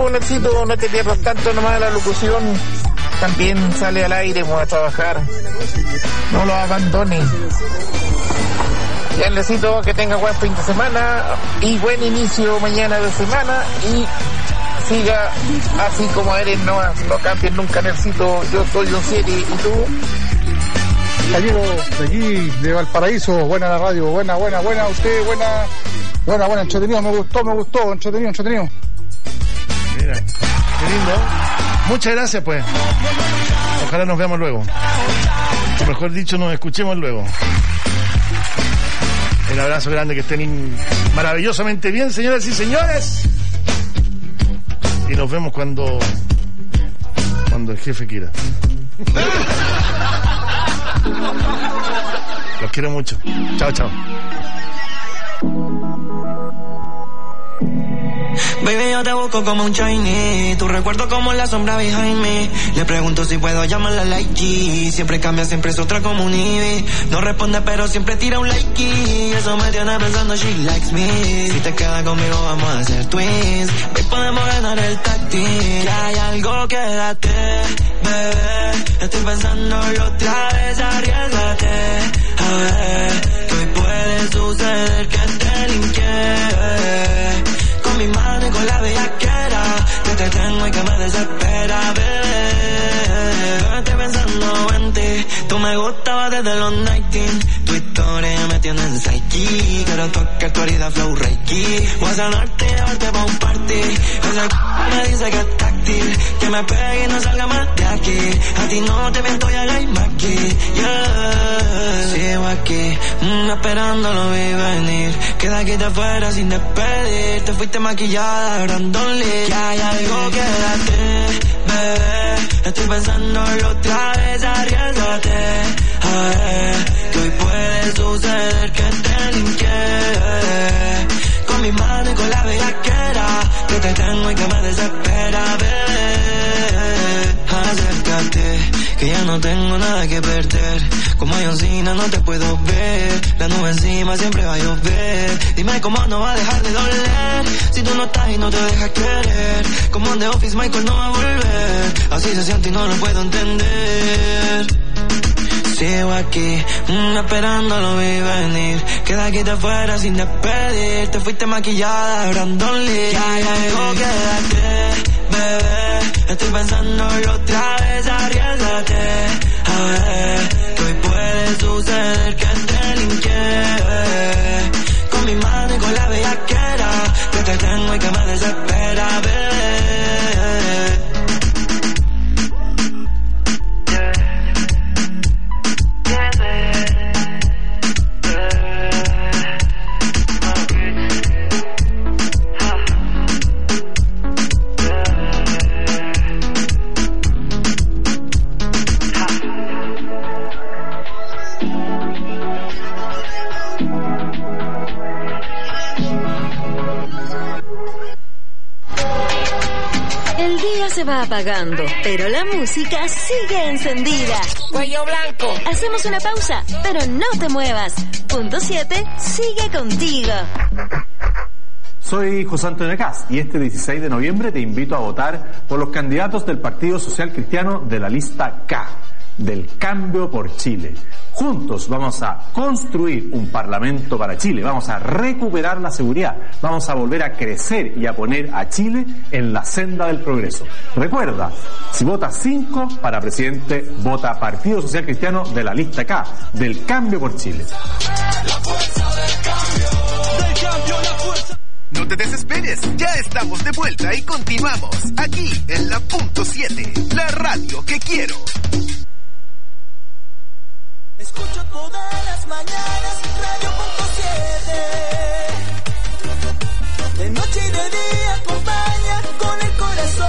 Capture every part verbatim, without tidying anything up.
pues, Nelsito, no te pierdas tanto nomás de la locución. También sale al aire, vamos a trabajar. No lo abandones. Ya necesito que tenga buen fin de semana y buen inicio mañana de semana y siga así como eres, no, no cambies nunca, Nelsito. Yo soy un siete, ¿y tú? Gallego, de aquí, de Valparaíso, buena la radio, buena, buena, buena, usted, buena, buena, buena, entretenido, me gustó, me gustó, entretenido, entretenido. Mira, qué lindo. Muchas gracias, pues. Ojalá nos veamos luego. O mejor dicho, nos escuchemos luego. Un abrazo grande, que estén maravillosamente bien, señoras y señores. Y nos vemos cuando cuando el jefe quiera. Los quiero mucho. Chao, chao. Baby, yo te busco como un Chinese, tu recuerdo como la sombra behind me. Le pregunto si puedo llamarla like G. Siempre cambia, siempre es otra como un Ivy. No responde pero siempre tira un like y eso me tiene pensando she likes me. Si te quedas conmigo vamos a hacer twins. Hoy podemos ganar el tag team. Ya hay algo, quédate, bebé. Estoy pensándolo otra vez, arriésgate. A ver, que hoy puede suceder que te linke. Con mi mano y con la bellaquera, que te tengo y que me desespera, bebé. Estoy pensando en ti, tú me gustabas desde los nineteen. Tu historia me tiene en psyche. Quiero tocar corrida flow reiki. Voy a sanarte y llevarte pa' un party. Esa c*** me dice que es táctil, que me pegue y no salga más de aquí. A ti no te miento, ya la hay aquí. Yeah. Sigo aquí, mm, esperando lo vi venir. Queda aquí de afuera sin despedir. Te fuiste maquillada, Brandon Lee. Que hay algo, quédate, bebé. Estoy pensándolo otra vez, arriésgate. A ver, que hoy puede suceder que te linke. Con mi mano y con la bellaquera, que te tengo y que me desespera, bebé. Acércate, que ya no tengo nada que perder. Como Johncina no te puedo ver. La nube encima siempre va a llover. Dime cómo no va a dejar de doler si tú no estás y no te dejas querer. Como en The Office Michael no va a volver. Así se siente y no lo puedo entender. Sigo aquí, mmm, esperando lo vi venir. Queda aquí de afuera sin despedir. Te fuiste maquillada, Brandon Lee. Ya, ya, ya, quédate, bebé. Estoy pensándolo otra vez, arriésgate. A ver, que hoy puede suceder que te linke. Con mi mano y con la bellaquera, que te tengo y que me desespera, bebé. Se va apagando, pero la música sigue encendida. Cuello blanco. Hacemos una pausa, pero no te muevas. Punto siete sigue contigo. Soy José Antonio Cast y este dieciséis de noviembre te invito a votar por los candidatos del Partido Social Cristiano de la lista K, del Cambio por Chile. Juntos vamos a construir un parlamento para Chile, vamos a recuperar la seguridad, vamos a volver a crecer y a poner a Chile en la senda del progreso. Recuerda, si votas cinco para presidente, vota Partido Social Cristiano de la lista K, del Cambio por Chile. La fuerza del cambio, del cambio, la fuerza. No te desesperes, ya estamos de vuelta y continuamos aquí en la punto siete, la radio que quiero. Escucho todas las mañanas Radio Punto siete. De noche y de día acompaña con el corazón.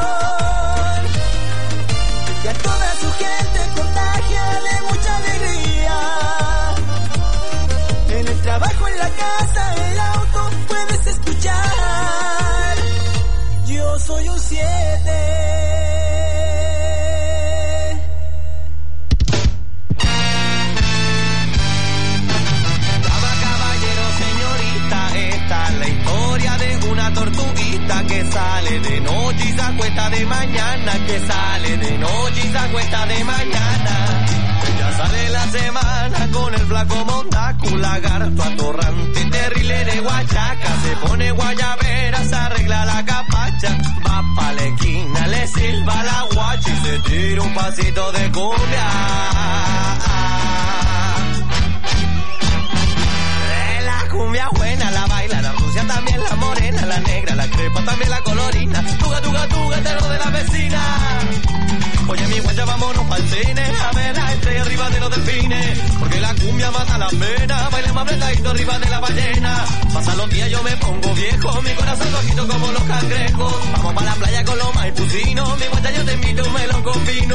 Y a toda su gente contagia de mucha alegría. En el trabajo, en la casa, el auto puedes escuchar. Yo soy un siete. La historia de una tortuguita que sale de noche acuesta de mañana, que sale de noche y se acuesta de mañana. Ella sale la semana con el flaco mondaco, lagarto atorrante, terrible de guachaca. Se pone guayabera, se arregla la capacha, va pa' la esquina, le silba la guacha y se tira un pasito de cumbia. La cumbia buena, la baila, la rusia también, la morena, la negra, la crepa también, la colorina. Tuga, tuga, tuga, terror de la vecina. Oye, mi guacha, vámonos pa'l cine a ver la estrella arriba de los delfines, porque la cumbia mata la pena. Baile más apretadito arriba de la ballena. Pasan los días, yo me pongo viejo, mi corazón rojito como los cangrejos. Vamos pa' la playa con los maipucinos, mi guacha, yo te invito un melón con vino.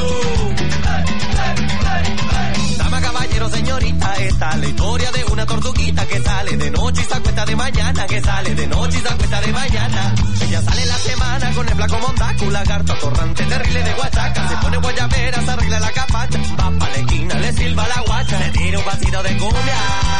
Dama, caballero, señorita, esta es la historia de una tortuguita que sale de noche y se acuesta de mañana, que sale de noche y se acuesta de mañana. Ella sale la semana con el flaco mondaco, lagarto atorrante, terrible de guachaca. Se pone guayabera, se arregla la capacha, va pa' la esquina, le silba la guacha, le tira un pasito de cumbia.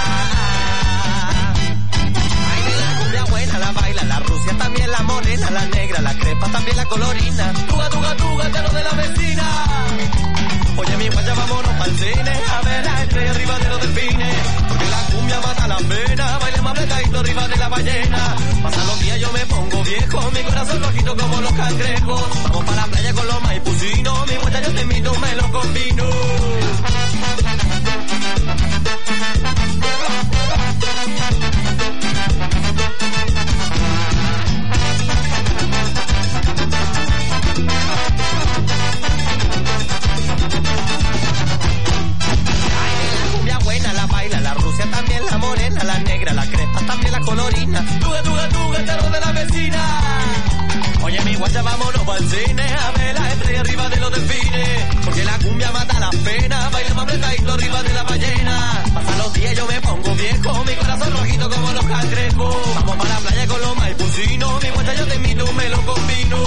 Baila la cumbia buena, la baila la rusia también, la morena, la negra, la crepa también, la colorina. Tuga, tuga, tuga, terror de la vecina. Oye, mi guacha, vámonos pa'l cine a ver la estrella arriba de los delfines, porque la cumbia mata la pena. Baile más apretadito arriba de la ballena. Pasan los días, yo me pongo viejo, mi corazón rojito como los cangrejos. Vamos pa' la playa con los maipucinos, mi guacha, yo te invito un melón con vino. También la morena, la negra, la crepa, también la colorina. Tuga, tuga, tuga, el terror de la vecina. Oye, mi guacha, vámonos pa'l cine a ver la estrella arriba de los delfines, porque la cumbia mata la pena. Baila más apretadito arriba de la ballena. Pasan los días, yo me pongo viejo, mi corazón rojito como los cangrejos. Vamos pa' la playa con los maipucinos, mi guacha, yo te invito un melón con vino.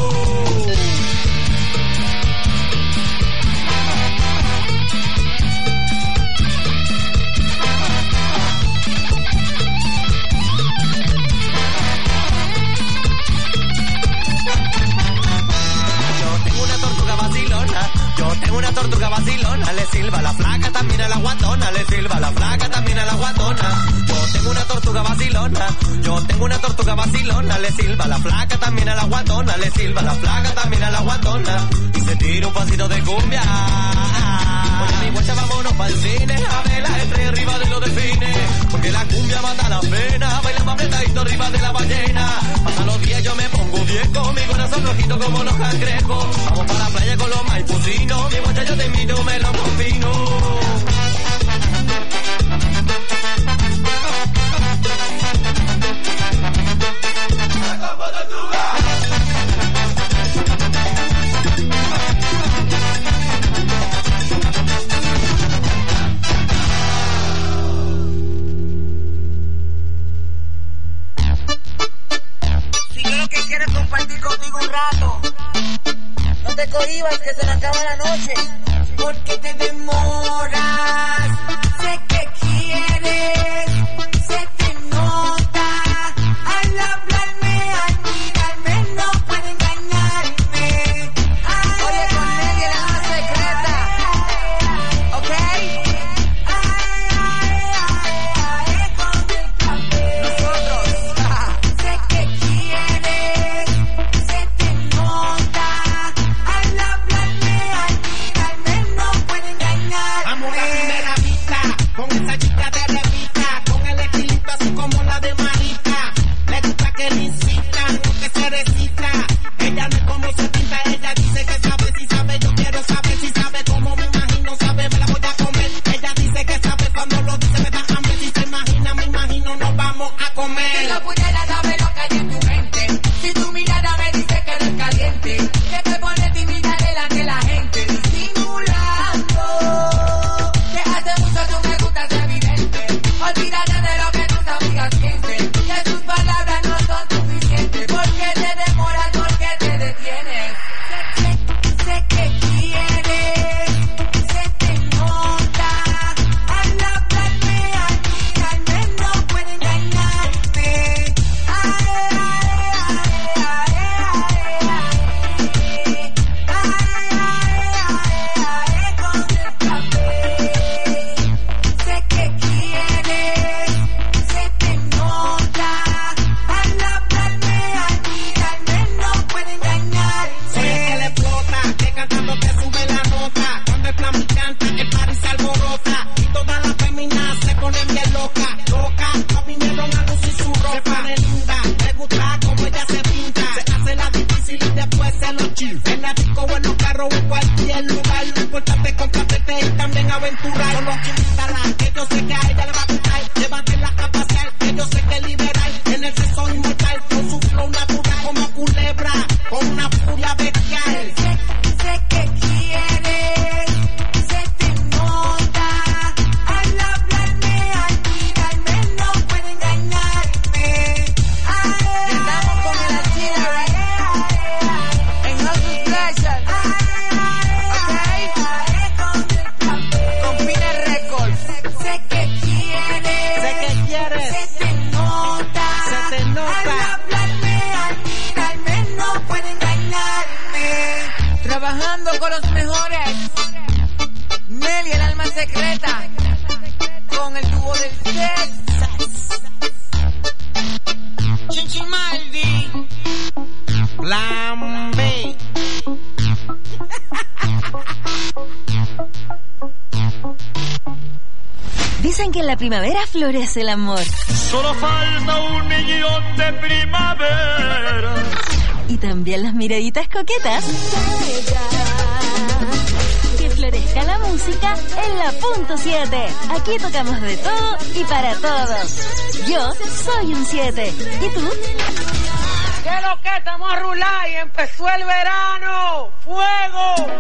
Yo tengo una tortuga vacilona, le silba la flaca también a la guatona, le silba la flaca también a la guatona. Yo tengo una tortuga vacilona, yo tengo una tortuga vacilona, le silba la flaca también a la guatona, le silba la flaca también a la guatona. Y se tira un pasito de cumbia. Oye, mi guacha, vámonos pa'l cine a ver la estrella arriba de los delfines, porque la cumbia mata la pena. Baila más apretadito arriba de la ballena. Pasan los días, yo me pongo viejo, mi corazón rojito como los cangrejos. Vamos pa' la playa con los maipucinos, mi guacha, yo te invito un melón con vino. Si yo lo que quiero es compartir contigo un rato, no te cohibas que se me acaba la noche. Porque te demoras, sé que quieres, se te nota. Al hablarme, al mirarme, no puede engañarme. Ay, oye, con Nelly la más secreta, ¿ok? Ay, ay, ay, ay, con el café. Nosotros, sé que quieres, se te nota. Al hablarme, al mirarme, no puede engañarme. Amor a primera vista, Dicen que en la primavera florece el amor. Solo falta un millón de primavera. Y también las miraditas coquetas. Que florezca la música en la punto siete. Aquí tocamos de todo y para todos. Yo soy un siete. ¿Y tú? ¿Qué es lo que estamos a rular y empezó el verano? ¡Fuego!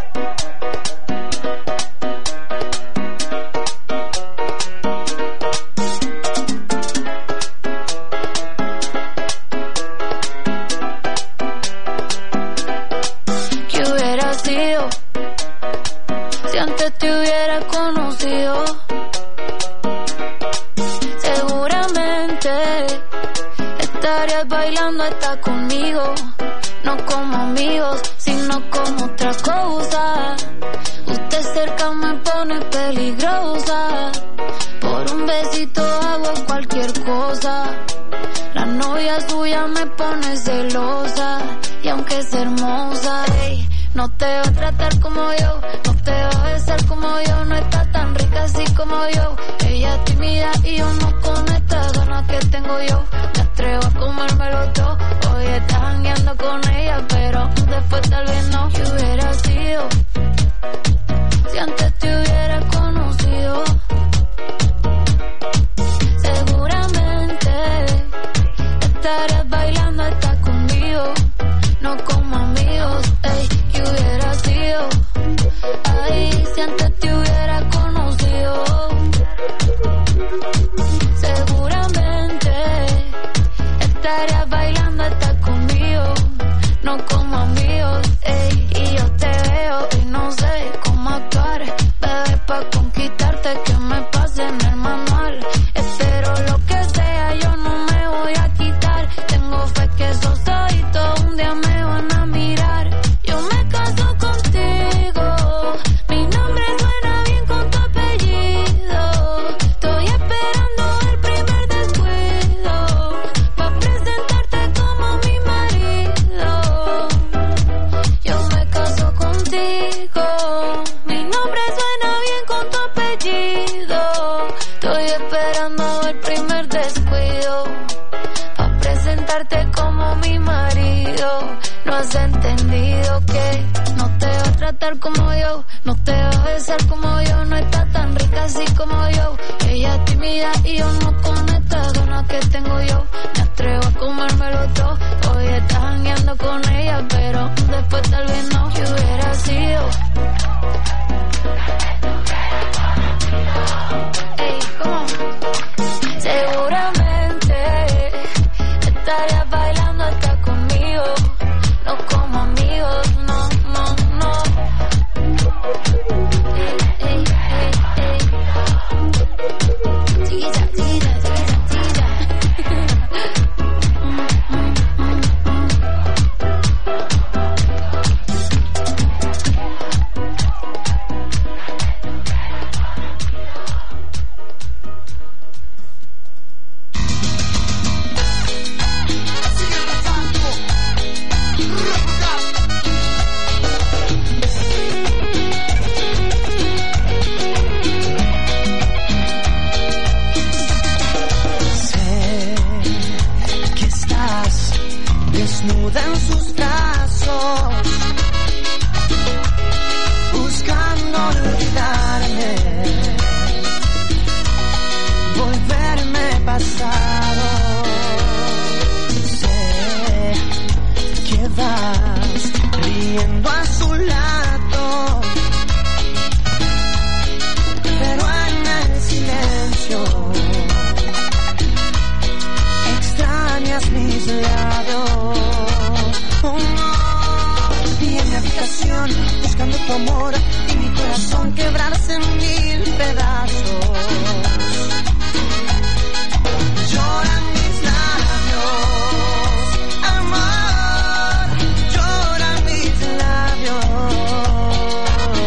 Si antes te hubiera conocido, seguramente estarías bailando hasta conmigo. No como amigos, sino como otra cosa. Usted cerca me pone peligrosa. Por un besito hago cualquier cosa. La novia suya me pone celosa. Y aunque es hermosa, hey, no te va a tratar como yo, no te va a besar como yo, no está tan rica así como yo. Ella es tímida y yo no con estas ganas que tengo yo. Me atrevo a comérmelo todo. Hoy estás jangueando con ella, pero después tal vez no. ¿Qué hubiera sido si antes te hubiera conocido? Seguramente estarías bailando hasta conmigo. No como amigos, ey, ¿qué hubiera sido? Ay, si antes te hubiera conocido. Seguramente estarías bailando hasta conmigo. No como amigos, ey, y yo te veo y no sé cómo actuar. Bebé, pa' conquistarte que me pase en el manual. Espero lo que sea, yo no me voy a quitar. Tengo fe que eso soy, todo un día me van a mirar. Yo me caso contigo, mi nombre suena bien con tu apellido. Estoy esperando el primer descuido pa' presentarte como mi marido. Yo me caso contigo, mi nombre suena bien con tu apellido. Estoy esperando el primer descuido pa' presentarte como mi marido. No has entendido que no te va a tratar como yo, no te va a besar como yo, no está tan rica así como yo. Ella es tímida y yo no con estas ganas que tengo yo. Me atrevo a comérmelo todo. Hoy estás jangueando con ella, pero después tal vez no. ¿Qué hubiera sido? Ey, ¿cómo? Seguramente estarías bailando hasta conmigo. No como amigos, no, no, no. Ey, ey, ey, ey. Chiquita, chiquita, chiquita, chiquita. buscando tu amor y mi corazón quebrarse en mil pedazos. Lloran mis labios, amor, lloran mis labios.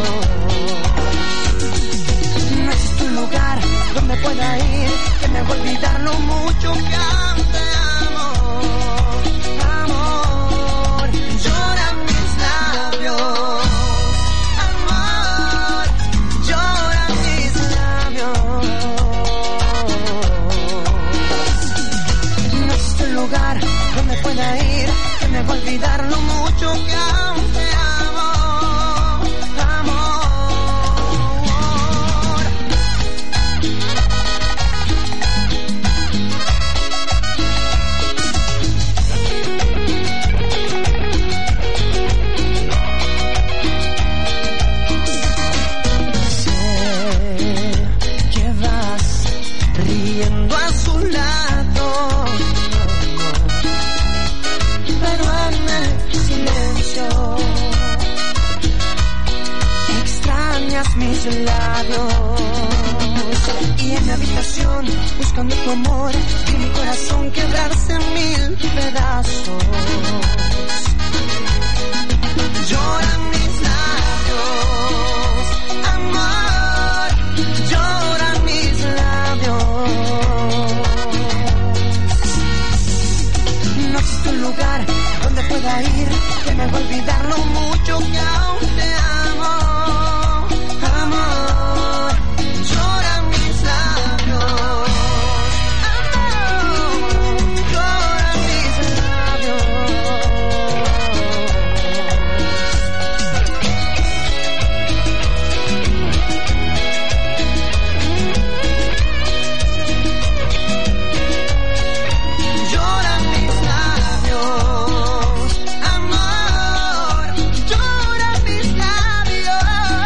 No existe un lugar donde pueda ir que me haga olvidar lo mucho que aún te amo. Amor, lloran mis labios, amor, lloran mis labios. No existe un lugar donde pueda ir que me haga olvidar lo mucho que aún te amo. Amor. Riendo a su lado, pero en el silencio extrañas mis labios. Y en mi habitación buscando tu amor y mi corazón quebrarse en mil pedazos. Lloran mis labios, amor, lloran mis labios. No existe un lugar donde pueda ir que me haga olvidar lo mucho que aún te amo. Amor, lloran mis labios. Amor, lloran mis labios. Lloran mis labios, amor, lloran mis labios.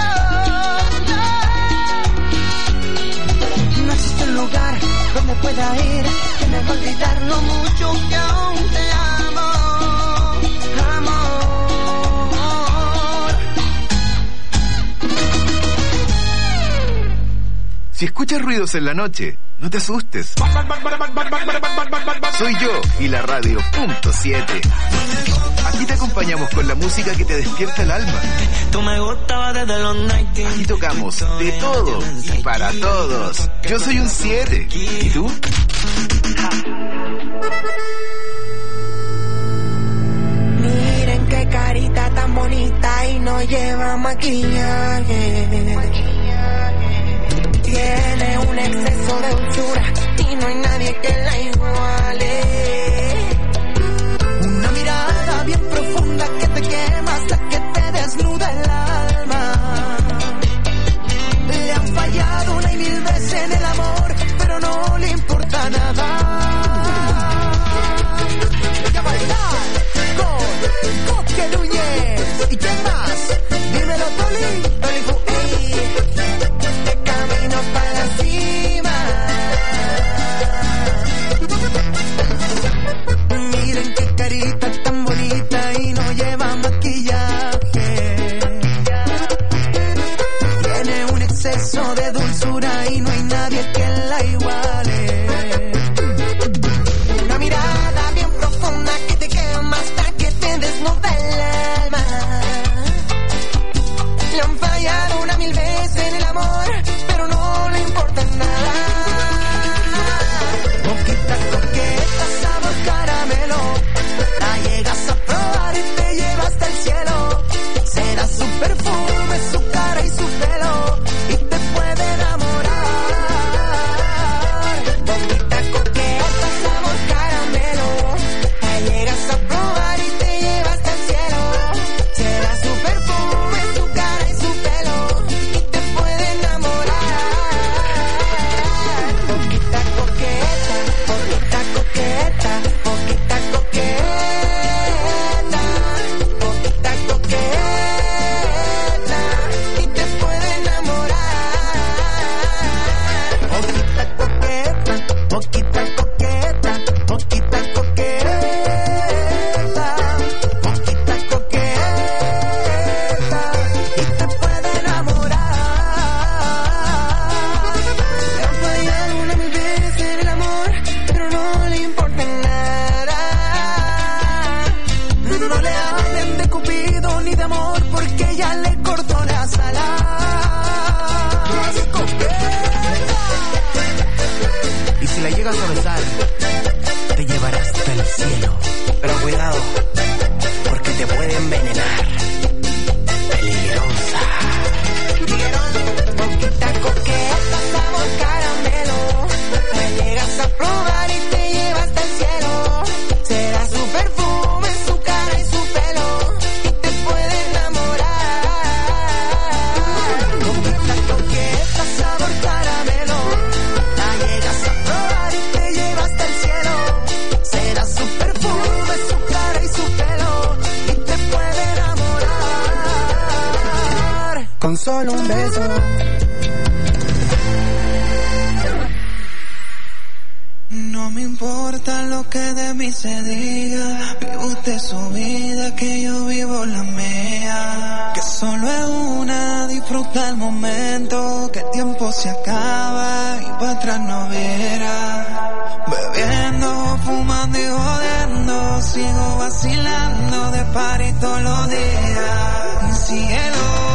No existe un lugar donde pueda ir que me haga olvidar lo mucho que aún te amo. Amor. Si escuchas ruidos en la noche, no te asustes. Soy yo y la radio punto siete. Aquí te acompañamos con la música que te despierta el alma. Tú me gustabas desde los noventa. Aquí tocamos de todo y para todos. Yo soy un siete. ¿Y tú? Miren qué carita tan bonita y no lleva maquillaje. Tiene un exceso de dulzura y no hay nadie que la iguale. Una mirada bien profunda que te quema hasta que te desnuda el alma. Le han fallado una y mil veces en el amor, pero no le importa nada. Voy a bailar con Coque Núñez. ¿Y quién más? Dímelo, Toli. Toli Fu, ey. De camino para la cima. Miren qué carita tan bonita y no lleva maquillaje. Tiene un exceso de dulzura y no hay nadie que la iguale. Una mirada bien profunda que te quema hasta que te desnuda el alma. ella le cortó las alas. Y si la llegas a besar, te llevará hasta el cielo. Pero cuidado, porque te puede envenenar. Peligrosa. Boquita coqueta, sabor caramelo. La llegas a probar y te lleva hasta el cielo. Será su perfume, su cara y su pelo. Y te puede enamorar. Boquita coqueta, sabor caramelo. La llegas a probar y te lleva hasta el cielo. Será su perfume, su cara y su pelo. Y te puede enamorar. Con solo un beso. No me importa lo que de mí se diga, vive usted su vida, que yo vivo la mía. Que solo es una, disfruta el momento, que el tiempo se acaba y para atrás no verá. Bebiendo, fumando y jodiendo, sigo vacilando de party todos los días. Cielo.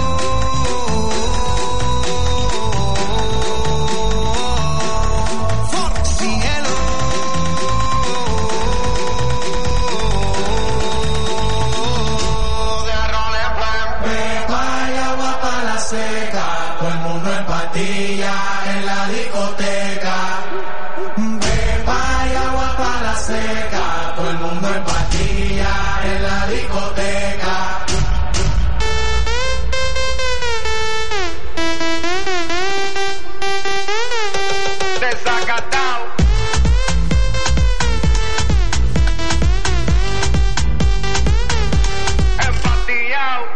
Seca, todo el mundo en patilla en la discoteca. Pepa y agua para la seca, todo el mundo en patilla en la discoteca. Desacatao. Empatillao.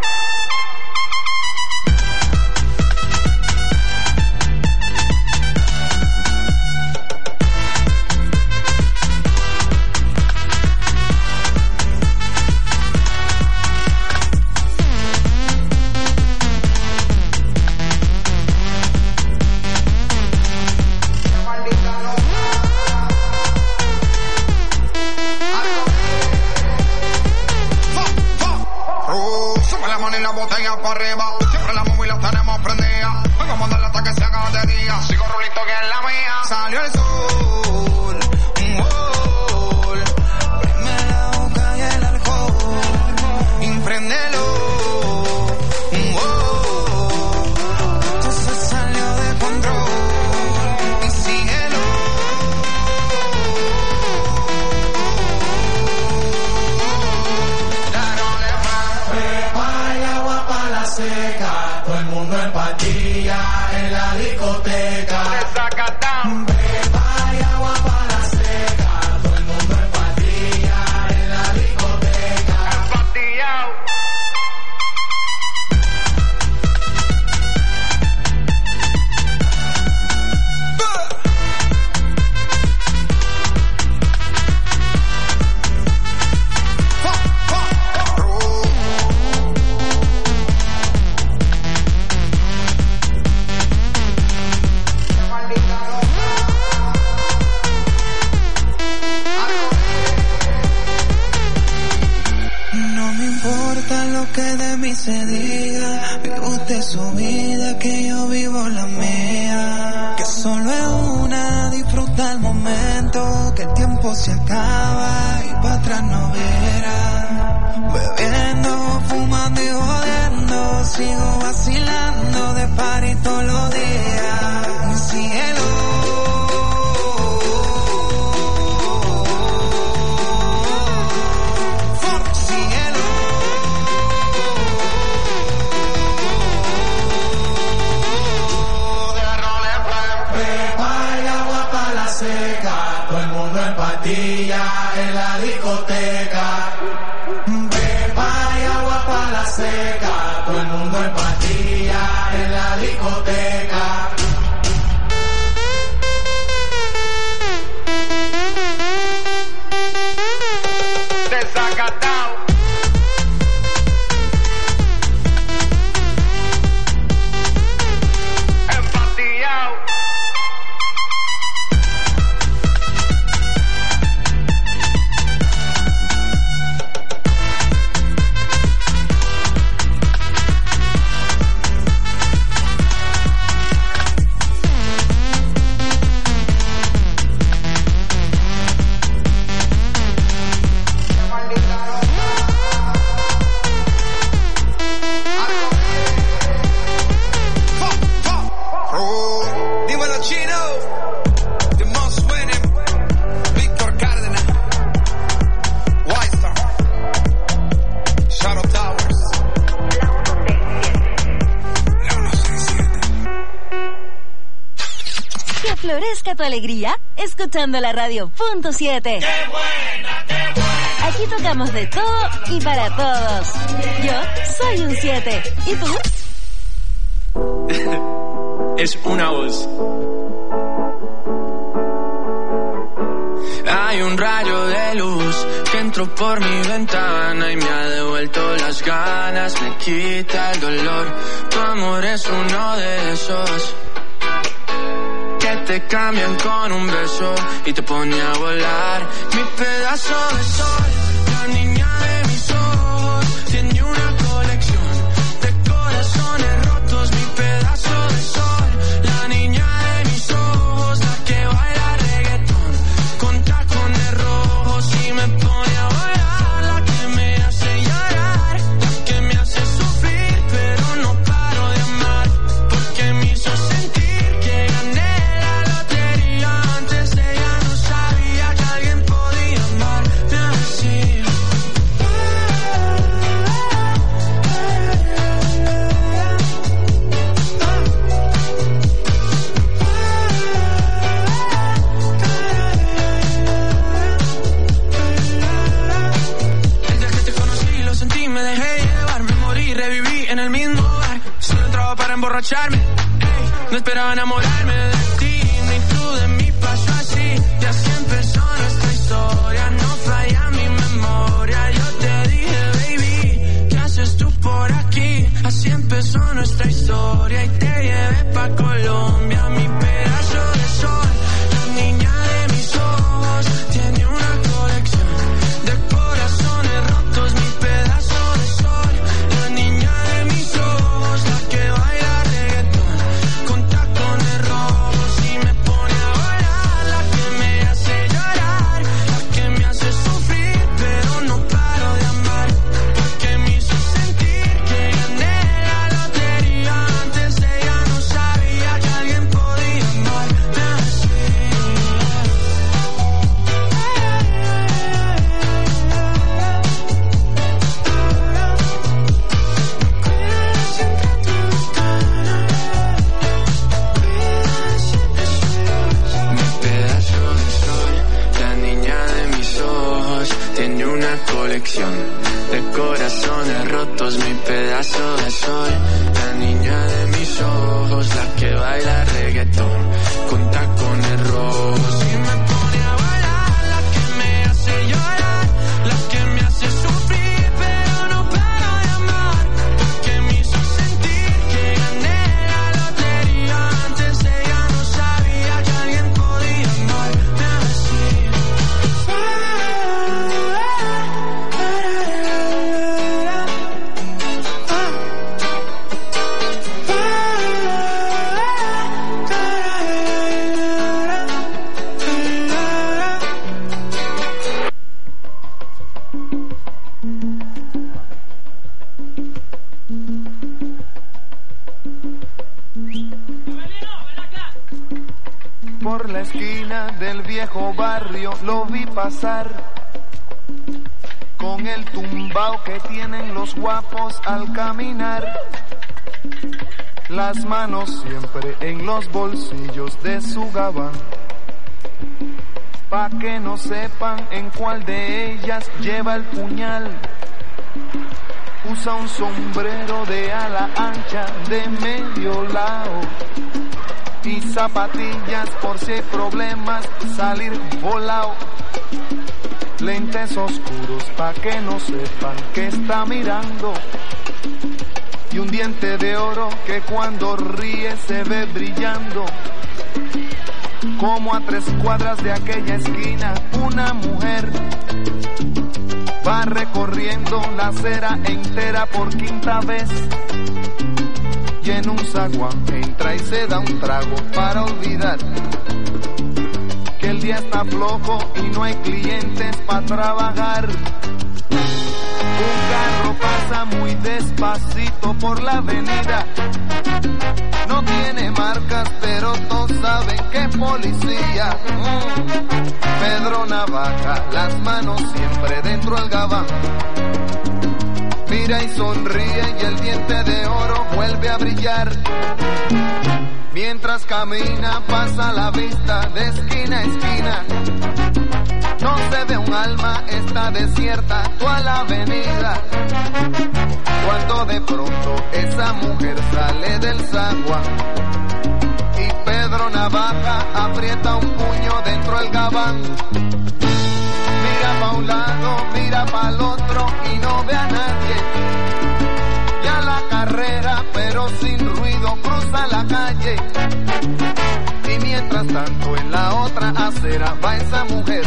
florezca tu alegría escuchando la radio punto siete. ¡Qué buena, qué buena! Aquí tocamos de todo y para todos. Yo soy un siete. ¿Y tú? Es una voz. Hay un rayo de luz que entró por mi ventana y me ha devuelto las ganas, me quita el dolor. Tu amor es uno de esos que te cambian con un beso y te pone a volar. Mi pedazo de sol, la niña de mis ojos, tiene una colección de corazones rotos. Mi pedazo de sol, la niña de mis ojos, la que baila reggaetón con tacones rojos y me pone a volar. La que me hace llorar, la que me hace sufrir, pero no paro de amar, porque me hizo sentir que gané la lotería. Antes de ella no sabía que alguien podía amarme así. El día que te conocí lo sentí, me dejé llevar, me morí, reviví en el mismo bar. Solo entraba para emborracharme, ey, no esperaba enamorarme de ti, ni tú de mí. Pasó así, y así empezó nuestra historia. No falla mi memoria. Yo te dije, baby, ¿qué haces tú por aquí? Así empezó nuestra historia y te llevé pa' Colombia. Mi pedazo de sol, la niña de mis ojos, tiene una colección de corazones rotos. Mi pedazo de sol, la niña de mis ojos, la que baila reggaetón con tacones rojos y me pone a volar. La que me hace llorar, la que me hace sufrir, pero no paro de amar, porque me hizo sentir que gané la lotería. Antes de ella no sabía que alguien podía amarme así. Mi pedazo de sol, la niña de mis ojos, tiene una colección de corazones rotos. Mi pedazo de sol, la niña de mis ojos, la que baila reggaetón con tacones rojos y me pone a volar. La que me hace llorar, la que me hace sufrir, pero no paro de amar, porque me hizo sentir que gané la lotería. Antes de ella no sabía que alguien podía amarme así. Por la esquina del viejo barrio lo vi pasar, con el tumbao que tienen los guapos al caminar, las manos siempre en los bolsillos de su gabán, pa' que no sepan en cuál de ellas lleva el puñal. Usa un sombrero de ala ancha de medio lado y zapatillas por si hay problemas salir volado. Lentes oscuros pa' que no sepan que está mirando, y un diente de oro que cuando ríe se ve brillando. Como a tres cuadras de aquella esquina una mujer va recorriendo la acera entera por quinta vez, y en un zaguán entra y se da un trago para olvidar que el día está flojo y no hay clientes para trabajar. Un carro pasa muy despacito por la avenida, no tiene marcas pero todos saben que es policía. mm. Pedro Navaja, las manos siempre dentro del gabán, mira y sonríe y el diente de oro vuelve a brillar. Mientras camina pasa la vista de esquina a esquina. No se ve un alma, está desierta toda la avenida. Cuando de pronto esa mujer sale del zaguán y Pedro Navaja aprieta un puño dentro del gabán. Mira pa' un lado, mira pa' el otro y no ve a nadie. Ya la carrera, pero sin ruido, cruza la calle. Y mientras tanto en la otra acera va esa mujer,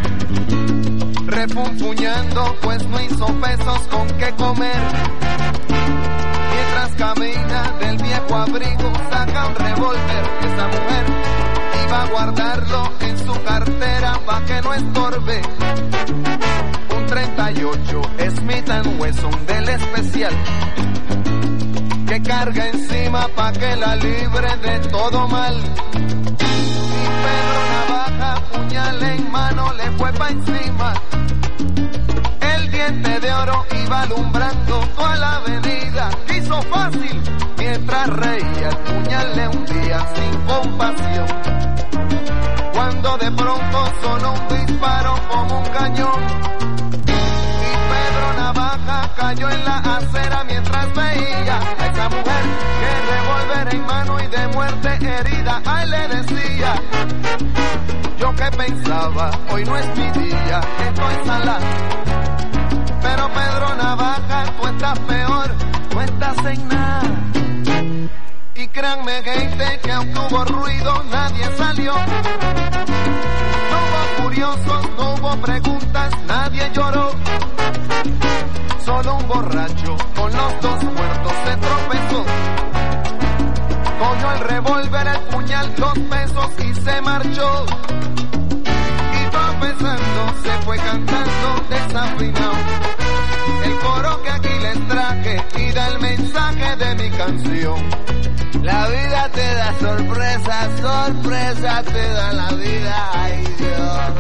refunfuñando, pues no hizo pesos con qué comer. Mientras camina del viejo abrigo, saca un revólver. Esa mujer iba a guardarlo en su cartera pa' que no estorbe. Un treinta y ocho Smith and Wesson del especial, que carga encima pa' que la libre de todo mal. Y Pedro Navaja, puñal en mano, le fue pa' encima. El diente de oro iba alumbrando toda la avenida. Quiso fácil, mientras reía el puñal le hundía sin compasión. Cuando de pronto sonó un disparo como un cañón y Pedro Navaja cayó en la acera mientras veía a esa mujer que revólver en mano y de muerte herida. Ay, le decía, yo que pensaba, hoy no es mi día, estoy sala. Pero Pedro Navaja, tú estás peor, tú estás en nada. Y créanme, gente, que aunque hubo ruido, nadie salió. No hubo curiosos, no hubo preguntas, nadie lloró. Solo un borracho con los dos muertos se tropezó. Cogió el revólver, el puñal, dos pesos y se marchó. Y tropezando se fue cantando desafinado el coro que aquí les traje y da el mensaje de mi canción. La vida te da sorpresa, sorpresa te da la vida, ay Dios.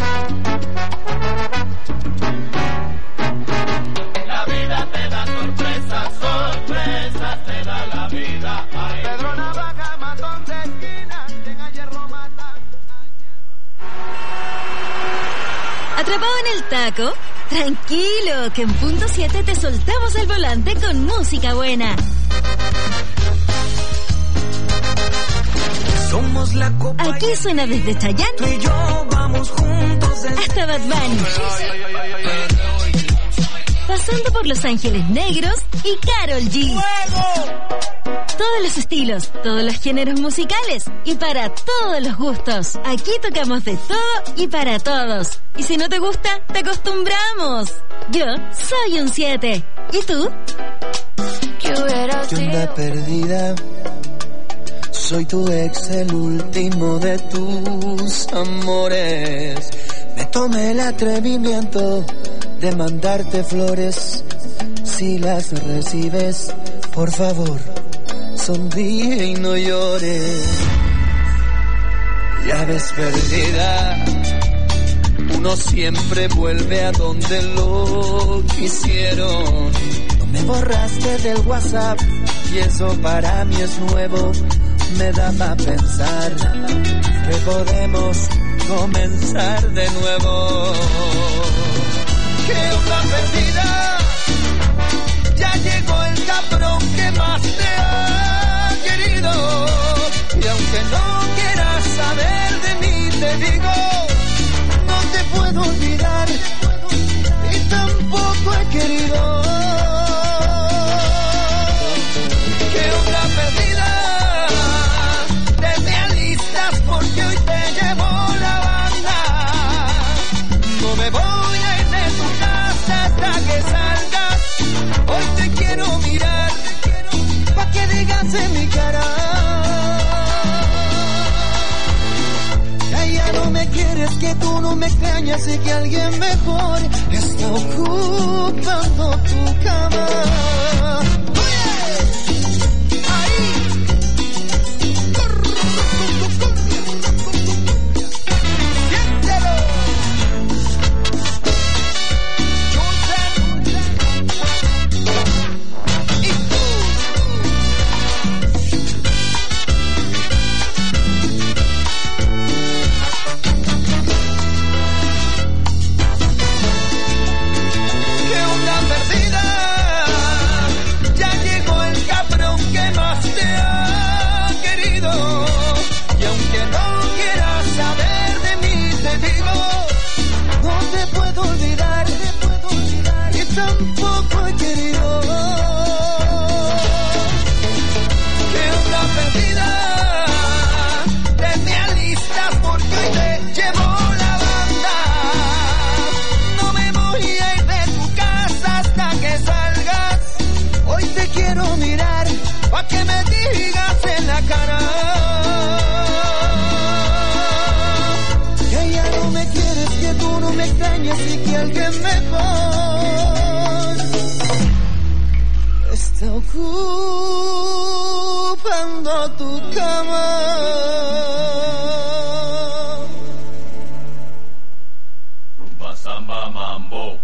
La vida te da sorpresa, sorpresa te da la vida, ay Dios. Pedro Navaja, matón de esquina, quien a hierro mata. ¿Atrapado en el taco? Tranquilo, que en punto siete te soltamos el volante con música buena. Somos la copa. Aquí suena desde Chayanne Tú y yo vamos juntos hasta Bad Bunny, pasando por Los Ángeles Negros y Karol G. Todos los estilos, todos los géneros musicales y para todos los gustos. Aquí tocamos de todo y para todos. Y si no te gusta, te acostumbramos. Yo soy un siete. ¿Y tú? ¿Qué hubiera sido? Yo anda perdida. Soy tu ex, el último de tus amores. Me tomé el atrevimiento de mandarte flores. Si las recibes, por favor, sonríe y no llores. Ya ves, perdida, uno siempre vuelve a donde lo quisieron. No me borraste del WhatsApp y eso para mí es nuevo. Me da para pensar que podemos comenzar de nuevo. ¿Qué onda, perdida? Ya llegó el cabrón que más te ha querido. Y aunque no quieras saber de mí, te digo, no te puedo olvidar y tampoco he querido. ¿Qué onda, perdida? Porque hoy te llevo la banda. No me voy a ir de tu casa hasta que salgas. Hoy te quiero mirar pa' que digas en mi cara. Ya, ya no me quieres, que tú no me extrañas y que alguien mejor está ocupando tu cama. está ocupando tu cama. Rumba, samba, mambo.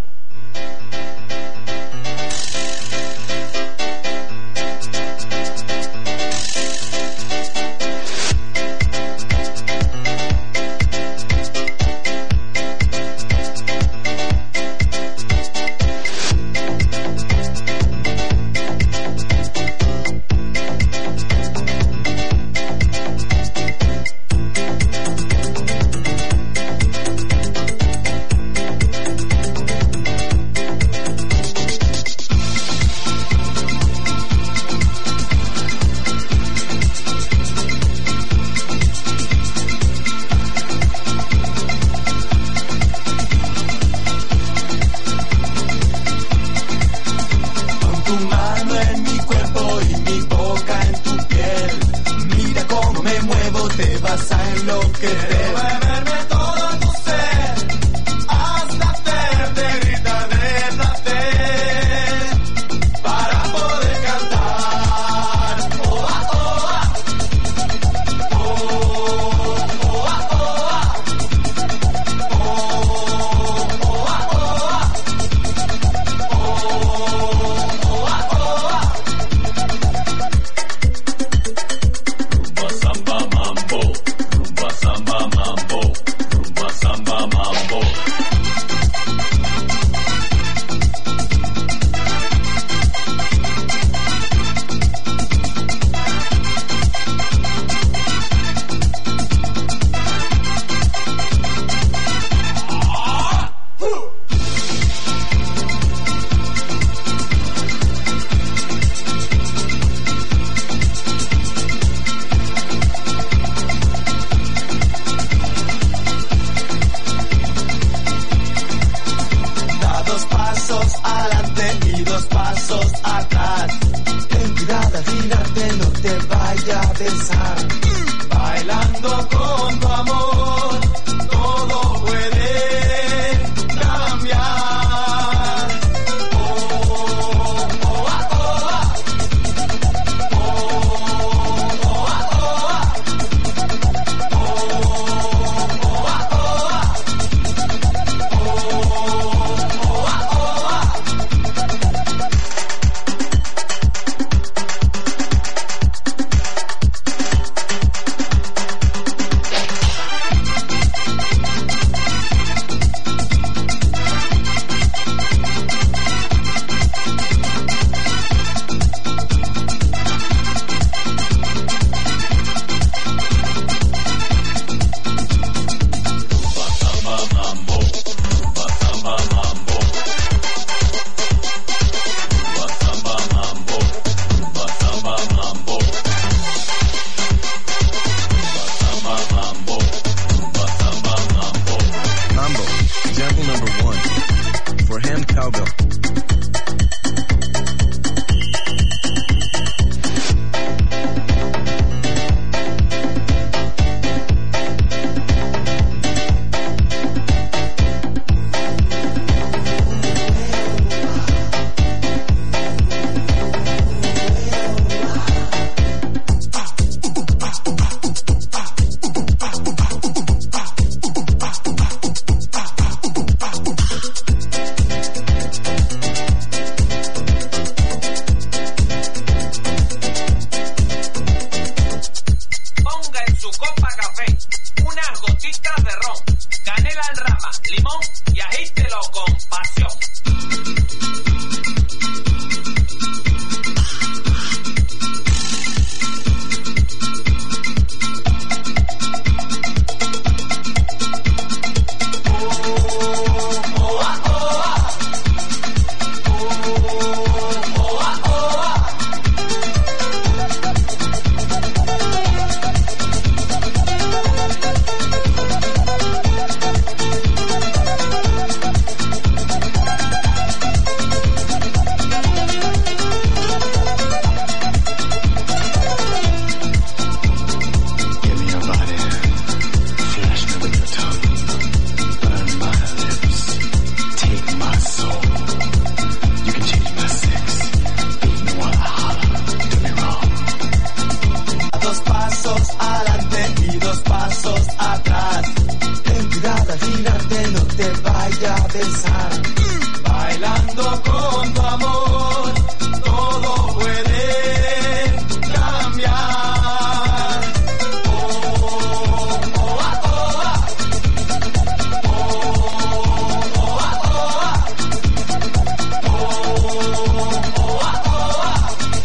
pensar, bailando con tu amor, todo puede cambiar. Oh, oh, ah, oh, ah. Oh, oh, ah, oh, ah. Oh, oh, ah, oh, ah.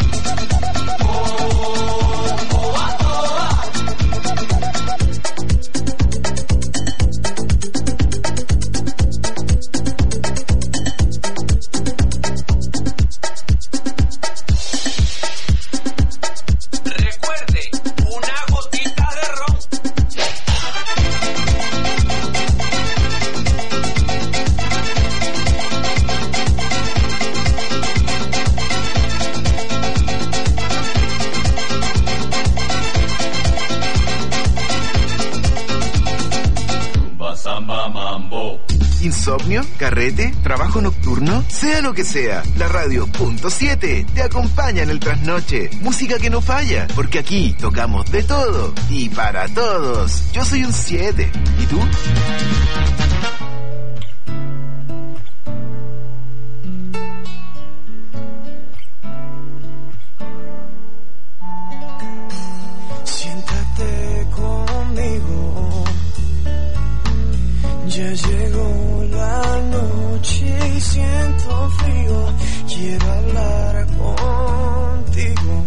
Insomnio, carrete, trabajo nocturno, sea lo que sea, la radio punto siete te acompaña en el trasnoche. Música que no falla, porque aquí tocamos de todo y para todos. Yo soy un siete. ¿Y tú? Siéntate conmigo. Ya llegó la noche y siento frío. Quiero hablar contigo.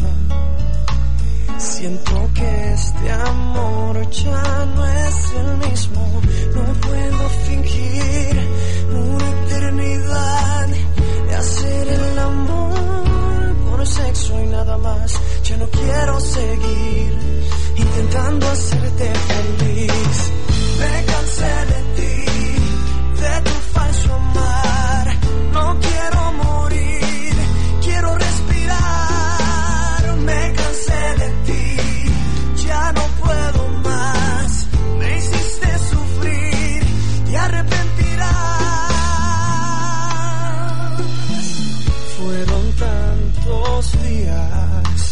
Siento que este amor ya no es el mismo. No puedo fingir una eternidad de hacer el amor por sexo y nada más. Ya no quiero seguir intentando hacerte feliz. Me cansé de ti, de tu falso amar. No quiero morir, quiero respirar. Me cansé de ti, ya no puedo más. Me hiciste sufrir y arrepentirás. Fueron tantos días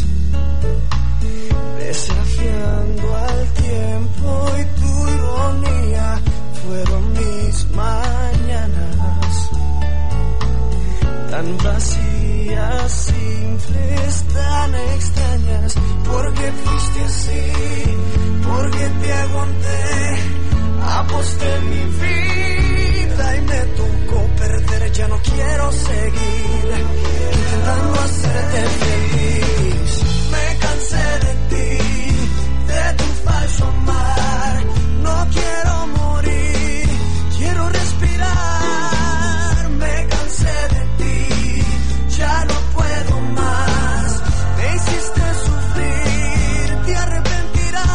desafiando al tiempo y tu ironía. Fueron mis mañanas tan vacías, simples, tan extrañas. Porque fuiste así, porque te aguanté, aposté mi vida y me tocó perder. Ya no quiero seguir intentando hacerte feliz. Me cansé de ti, de tu falso amar. No quiero morir, quiero respirar. Me cansé de ti, ya no puedo más. Me hiciste sufrir, te arrepentirás.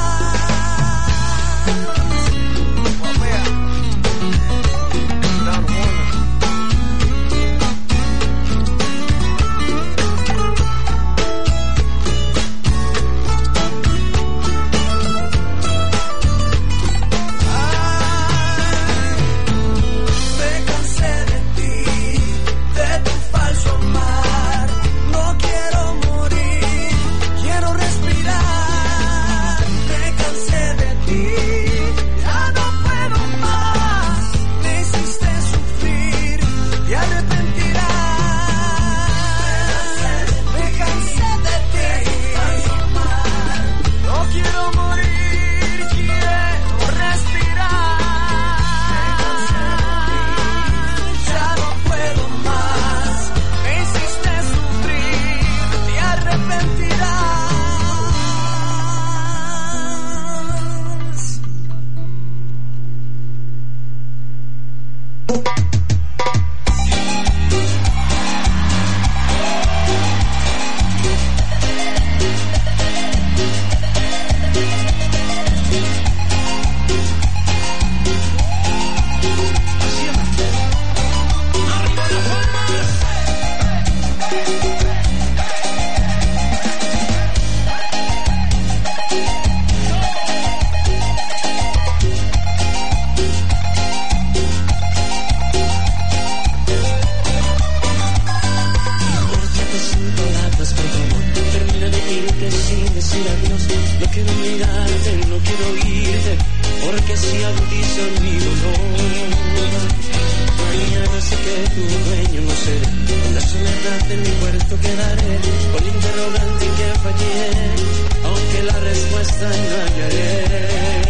por favor, termina de irte sin decir adiós. No quiero mirarte, no quiero oírte, porque si agudizas mi dolor. Mañana sé que tu dueño no seré, en la soledad de mi puerto quedaré, por el interrogante en que fallé, aunque la respuesta no hallaré.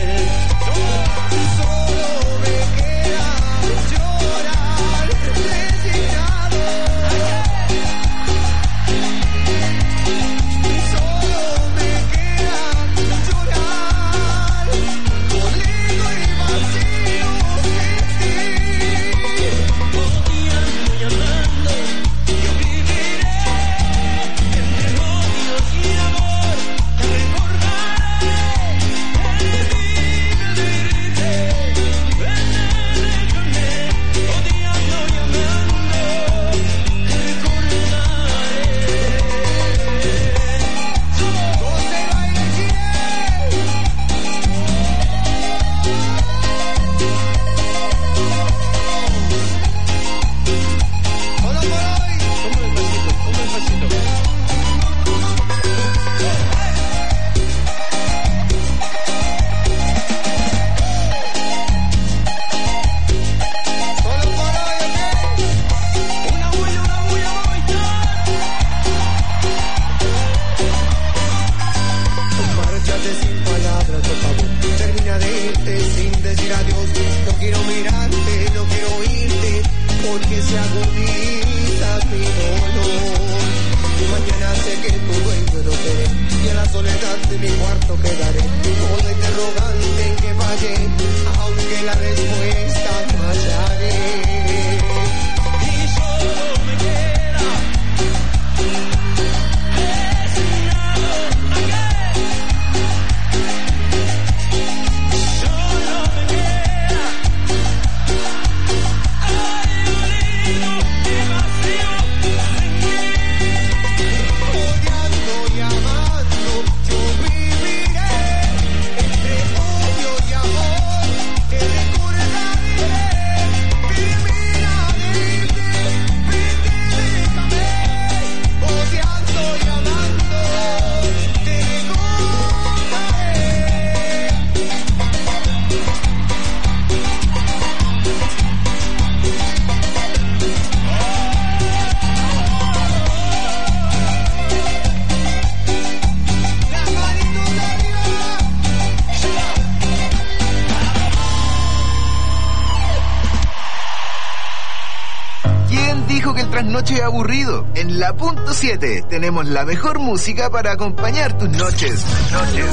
Noche aburrido. En la punto siete tenemos la mejor música para acompañar tus noches. Noches.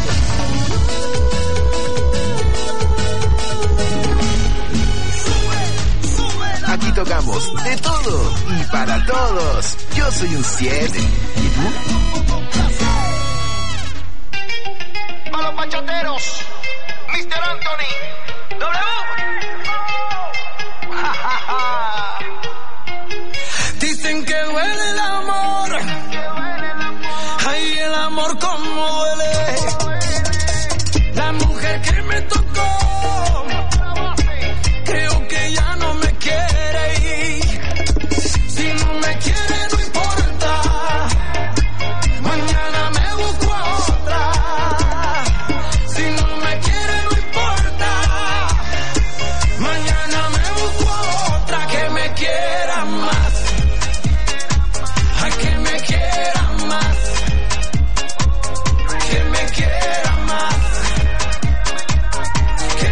Aquí tocamos de todo y para todos. Yo soy un siete. ¿Y tú? A los bachateros, mister Anthony, W. Dicen que duele el amor, ay, el amor como duele. La mujer que me tocó, creo que ya no me quiere ir. Si no me quiere no importa, mañana me busco a otra. Si no me quiere no importa, mañana me busco a otra que me quiera más. Que me quiera más, que me quiera más, que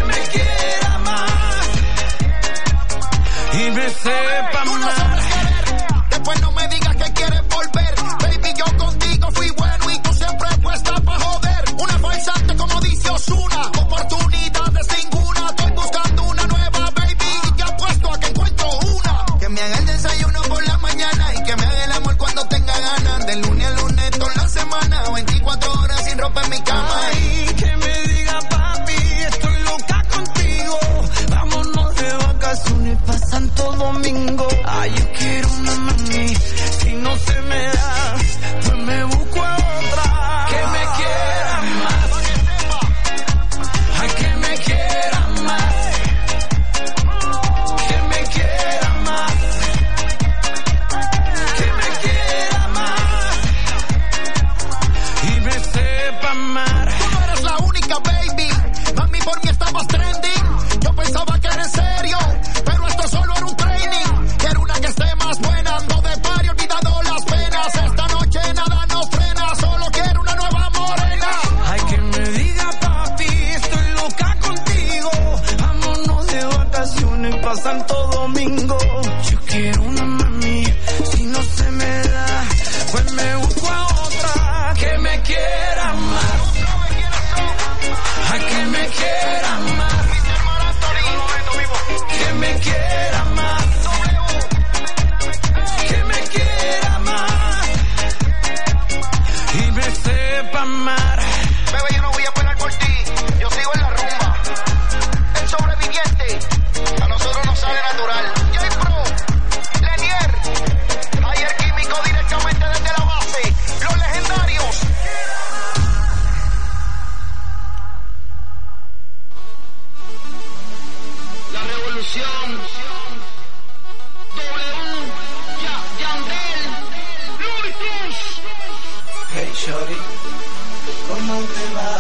Shorty, ¿cómo te va?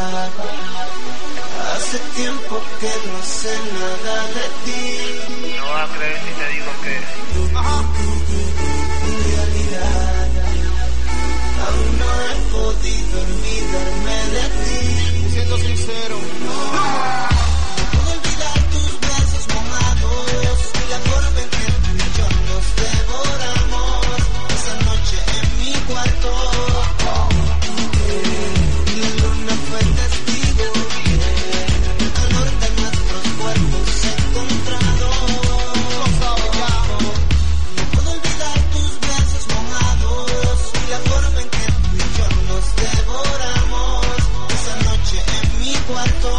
Hace tiempo que no sé nada de ti. No vas a creer si te digo que en realidad aún no he podido olvidarme de ti. Siendo sincero, puedo olvidar tus besos mojados y la forma en que tú y yo nos devoramos esa noche en mi cuarto. Y la luna fue testigo, el calor de nuestros cuerpos encontrados. Puedo olvidar tus besos mojados y la forma en que tú y yo nos devoramos esa noche en mi cuarto.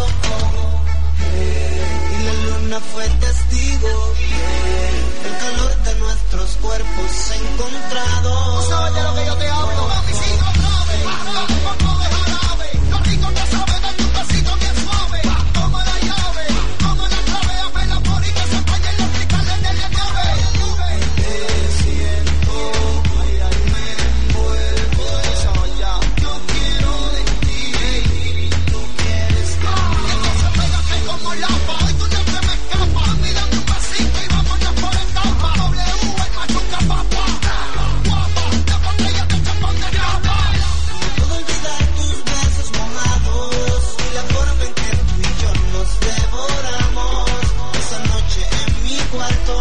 Y la luna fue testigo, el calor de nuestros cuerpos encontrados. tú sabes de lo que yo te hablo. Mami, sigue otra vez, dame un poco de jarabe. Lo rico que sabe, dame un besito bien suave. Toma la llave, toma la clave, abre la por y que se empañen los cristales de la llave. Te siento, ay, ay, me envuelvo. Yo quiero de ti, tú quieres de mí. Entonces pégate como lapa, hoy tú no te me escapas. Mira tu pasito y vámonos por etapa. W, el machuca papá. Guapa, la botella de chapón de capa. Puedo olvidar tus besos mojados y la forma en que tú y yo nos devoramos esa noche en mi cuarto.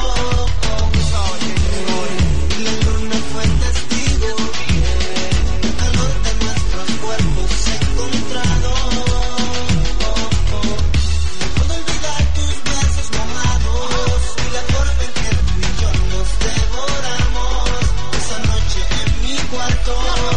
Y la luna fue testigo, el calor de nuestros cuerpos encontrados. Puedo olvidar tus besos mojados y la forma en que tú y yo nos devoramos esa noche en mi cuarto.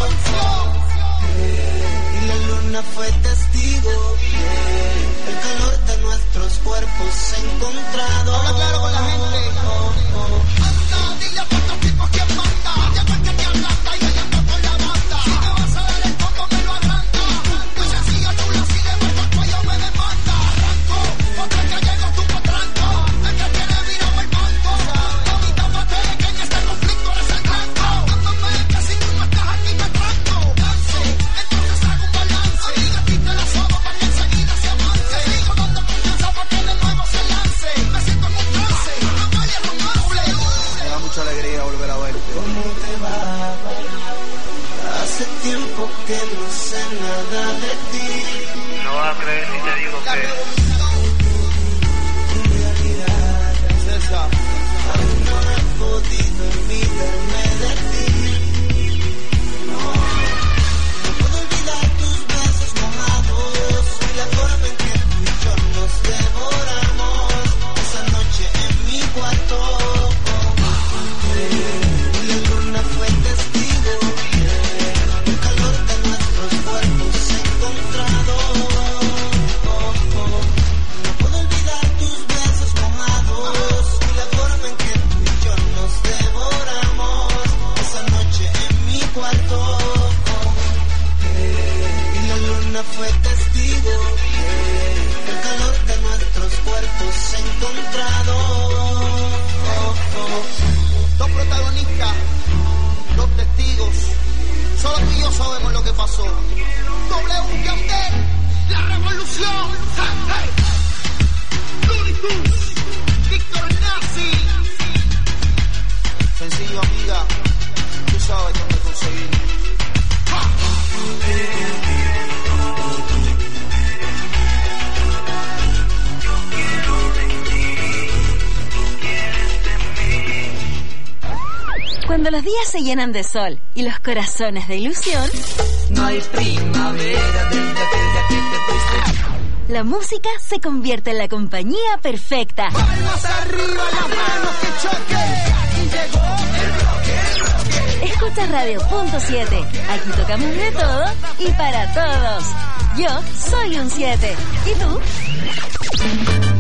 Y la luna fue testigo, el calor de nuestros cuerpos encontrados. Habla claro con la gente. Anda, dile a cuántos tipos quién manda. Llegó el que te ablanda y bailando con la banda. Si me vas a dar el coco me lo agranda. Muy sencillo, chulo, si de vuelta el cuello me demanda. Arranco, otra que llego tú potranco. El que tiene virado el banco. Bonita mate que en este conflicto eres el blanco. Dándome que si tú no estás aquí me tranco. Danzo, entonces hago un balance. Amiga, quita la soga para que enseguida se avance. Sigo dando confianza para que de nuevo se lance. Me siento en un trance, Amalia romance. Me da mucha alegría volver a verte. ¿Cómo te va? Hace tiempo que no sé nada de ti. no vas a creer si te digo que En realidad César, aún no he podido olvidarme de ti. No, no puedo olvidar tus besos mojados y la forma en que tú y yo nos devoramos esa noche en mi cuarto. Y la luna fue testigo, el calor de nuestros cuerpos encontrados. No puedo olvidar tus besos mojados y la forma en que tú y yo nos devoramos esa noche en mi cuarto. Y la luna fue testigo, el calor de nuestros cuerpos encontrados. dos protagonistas, dos testigos. Solo tú y yo sabemos lo que pasó. W que usted, la revolución. Hey, hey. Looney Tunes, Víctor Nazi. Sencillo, amiga, tú sabes dónde conseguirme. Cuando los días se llenan de sol y los corazones de ilusión, No hay primavera desde aquel día que te fuiste. la música se convierte en la compañía perfecta. Palmas arriba, las manos que choquen. Aquí llegó el bloque, el bloque. Escucha Radio Punto siete. Aquí tocamos de todo y para todos. Yo soy un siete. ¿Y tú?